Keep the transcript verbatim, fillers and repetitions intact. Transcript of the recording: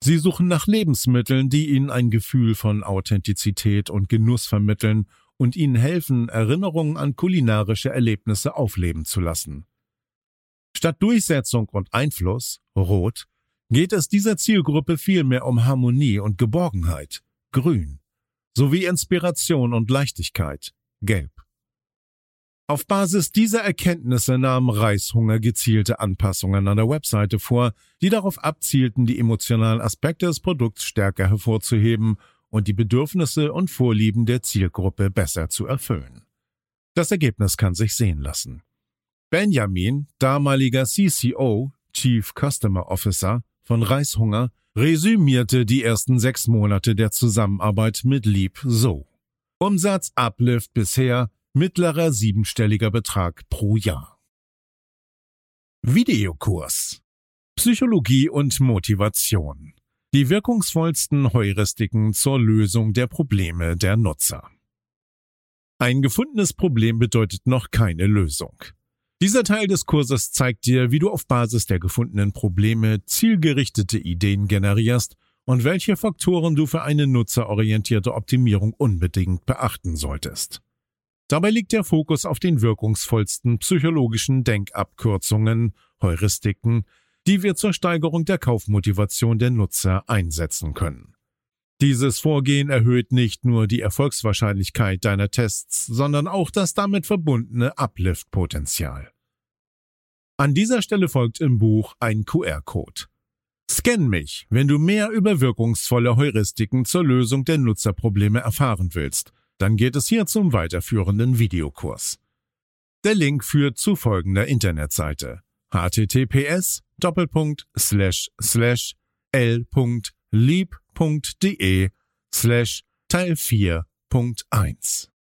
Sie suchen nach Lebensmitteln, die ihnen ein Gefühl von Authentizität und Genuss vermitteln und ihnen helfen, Erinnerungen an kulinarische Erlebnisse aufleben zu lassen. Statt Durchsetzung und Einfluss, rot, geht es dieser Zielgruppe vielmehr um Harmonie und Geborgenheit, grün, sowie Inspiration und Leichtigkeit, gelb. Auf Basis dieser Erkenntnisse nahm Reishunger gezielte Anpassungen an der Webseite vor, die darauf abzielten, die emotionalen Aspekte des Produkts stärker hervorzuheben und die Bedürfnisse und Vorlieben der Zielgruppe besser zu erfüllen. Das Ergebnis kann sich sehen lassen. Benjamin, damaliger C C O, Chief Customer Officer von Reishunger, resümierte die ersten sechs Monate der Zusammenarbeit mit Leap so: Umsatz-Uplift bisher mittlerer siebenstelliger Betrag pro Jahr. Videokurs: Psychologie und Motivation. Die wirkungsvollsten Heuristiken zur Lösung der Probleme der Nutzer. Ein gefundenes Problem bedeutet noch keine Lösung. Dieser Teil des Kurses zeigt dir, wie du auf Basis der gefundenen Probleme zielgerichtete Ideen generierst und welche Faktoren du für eine nutzerorientierte Optimierung unbedingt beachten solltest. Dabei liegt der Fokus auf den wirkungsvollsten psychologischen Denkabkürzungen, Heuristiken, die wir zur Steigerung der Kaufmotivation der Nutzer einsetzen können. Dieses Vorgehen erhöht nicht nur die Erfolgswahrscheinlichkeit deiner Tests, sondern auch das damit verbundene Uplift-Potenzial. An dieser Stelle folgt im Buch ein Q R-Code. Scan mich, wenn du mehr über wirkungsvolle Heuristiken zur Lösung der Nutzerprobleme erfahren willst. Dann geht es hier zum weiterführenden Videokurs. Der Link führt zu folgender Internetseite: h t t p s Doppelpunkt slash slash l Punkt lieb Punkt de slash Teil vier Punkt eins